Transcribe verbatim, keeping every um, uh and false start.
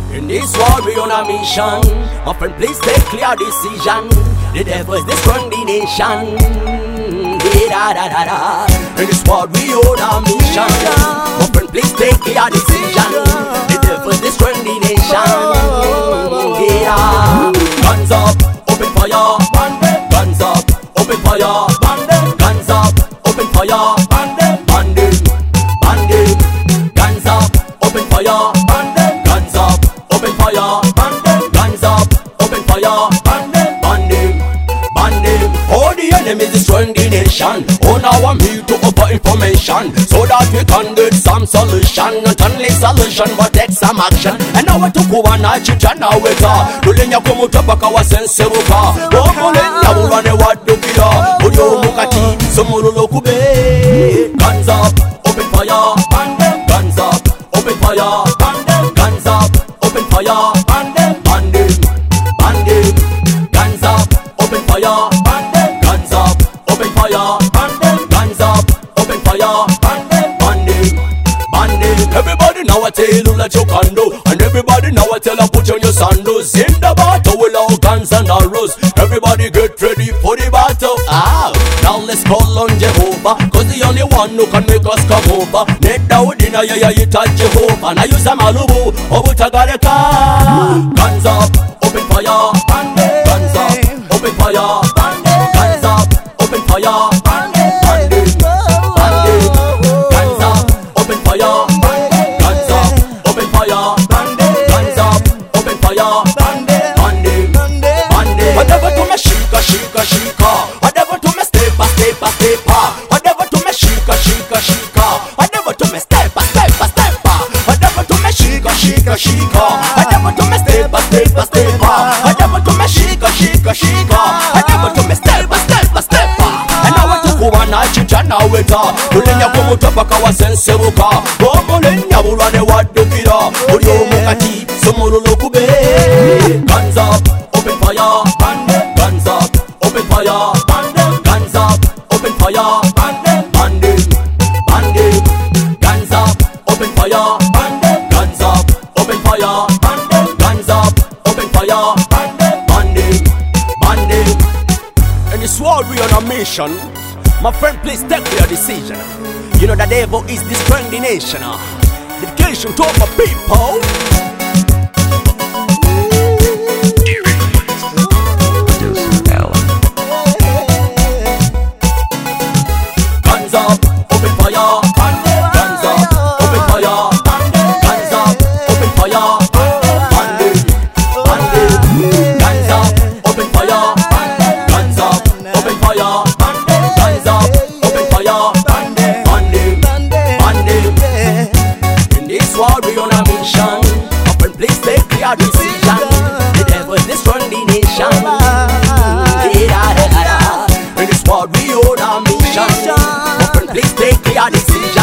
In this war we on a mission. My friend, please take clear decision. The devil is destroying the nation. Da, da, da, da. In this war we on a mission. My friend, please take clear decision. The devil is destroying the nation. Yeah. Guns up, open fire. Guns up, open fire. Guns up, open fire. Bandit, bandit. Guns up, open fire. Guns up, open fire. Guns up, open fire. Bandit, bandit. All the enemies destroying the nation. On our me to offer information so that we can get some solution. Not only solution but take some action. And now we took over na chichana weka. Tulenya kumutapaka wa senseruka. Omulenya ulwane wadukia. Uyo mukati sumululu kube. Guns up, open fire. Guns up, open fire. Guns up, open fire. Bandit, bandit. Guns up, open fire. Guns up, open fire. Guns up, open fire. Bandit, bandit. Everybody now I tell you let you can do. And everybody now I tell you put on your sandals. In the battle with our guns and arrows. Everybody get ready for the battle. Ah, now let's call on Jehovah, cause the only one who can make us come over. Net Dawudina ya ya yita Jehovah. Na yusa malubu obutagareka. Guns up, open fire. Guns up, open fire. Guns up, open fire. Bandit, bandit. Guns up, open fire. Guns up, open fire. Guns up, open fire. Bandit, bandit. Whatever to me shika, shika, shika. Whatever to me step, step, step. Whatever to me shika, shika, shika. Whatever to me step, step, step. Whatever to me shika, shika, shika. Whatever to me step, step, step. Whatever to me shika, shika, shika. Whatever to me step, step, step. And I want to go and I chichana weta. Tulenya kumutapaka wa senseruka. Omulenya ulwane wadukira. Uyo mukati sumululu kube. Guns up, open fire. Guns up, open fire. Guns up, open fire. Bandit, bandit. Guns up, open fire. Guns up, open fire. Guns up, open fire. Bandit, bandit. And this war we on a mission. My friend, please take your decision. You know the devil is destroying the nation. Dedication to all my people. Guns up, open fire. Guns up, open fire. Guns up, open fire. Bandit, bandit. Guns up, open fire. Guns up, open fire. Guns up, open fire. Bandit, bandit. In this war we on a mission. My friend, please take clear decision. The devil is destroying the nation. In this war we on a mission. My friend, please take clear decision.